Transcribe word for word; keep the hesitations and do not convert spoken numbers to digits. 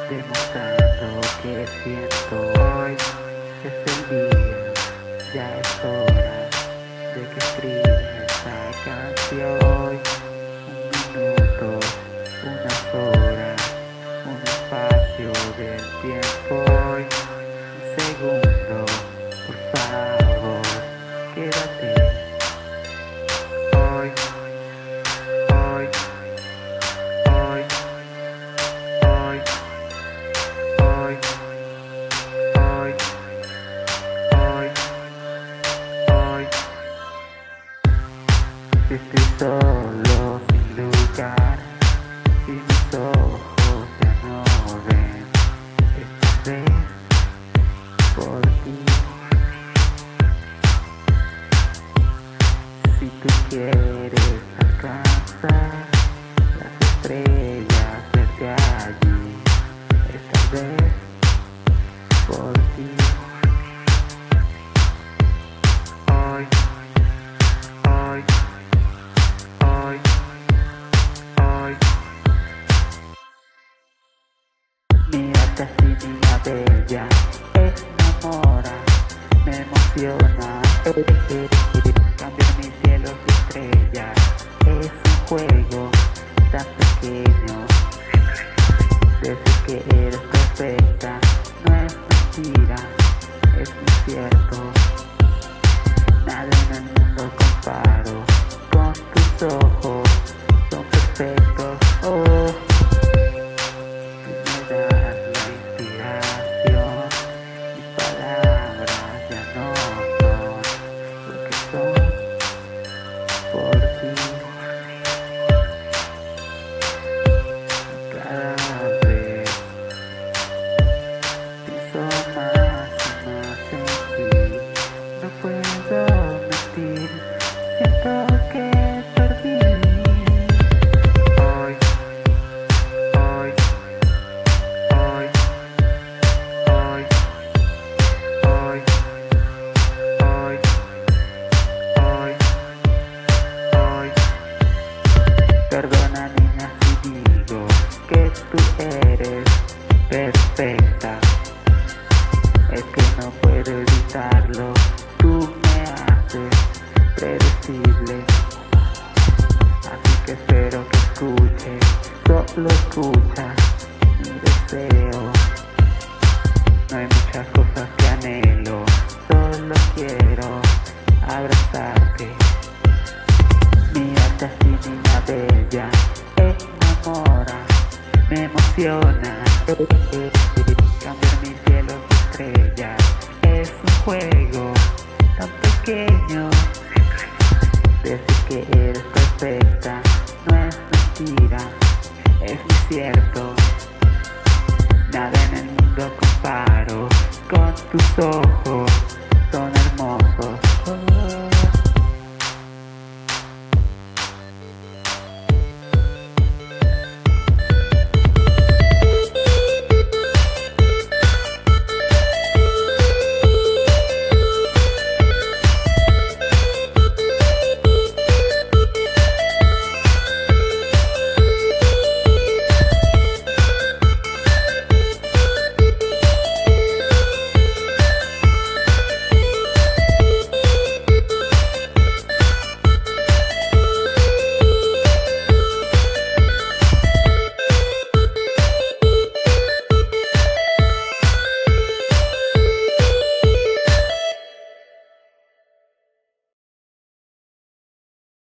demostrando que siento. Hoy es el día, ya es hora de que escriba esta canción. Un minuto, unas horas, un espacio del tiempo. Hoy, un segundo, por favor, quédate. Hoy, hoy, hoy, hoy, hoy, hoy, hoy, hoy. Si estoy solo, sin lugar, si mis ojos ya no ven, esta vez por ti. Si tú quieres alcanzar las estrellas desde allí, esta vez por ti. Hoy, hoy, hoy, hoy. Mírate así, niña bella, enamora, me emociona. Cambiar mis cielos y estrellas es un juego tan pequeño. Desde que eres perfecta, no es mentira, es muy cierto. Nada en el mundo comparo con tus ojos, son perfectos. Oh, tú me das la inspiración, mis palabras ya no son lo que son por ti. Cada vez pienso más y más en ti. No puedo mentir, siento que perdí. Hoy, hoy, hoy, hoy, hoy, hoy, hoy, hoy. Perdona, niña, si digo que tú eres perfecta. Es que no puedo evitarlo, tú me haces predecible. Así que espero que escuches, solo escucha mi deseo. No hay muchas cosas que anhelo, solo quiero abrazarte. Mírate así, niña bella, enamora, me emociona. Cambiar mis cielos y estrellas es un juego tan pequeño. Decir que eres perfecta no es mentira, es muy cierto. Nada en el mundo comparo con tus ojos.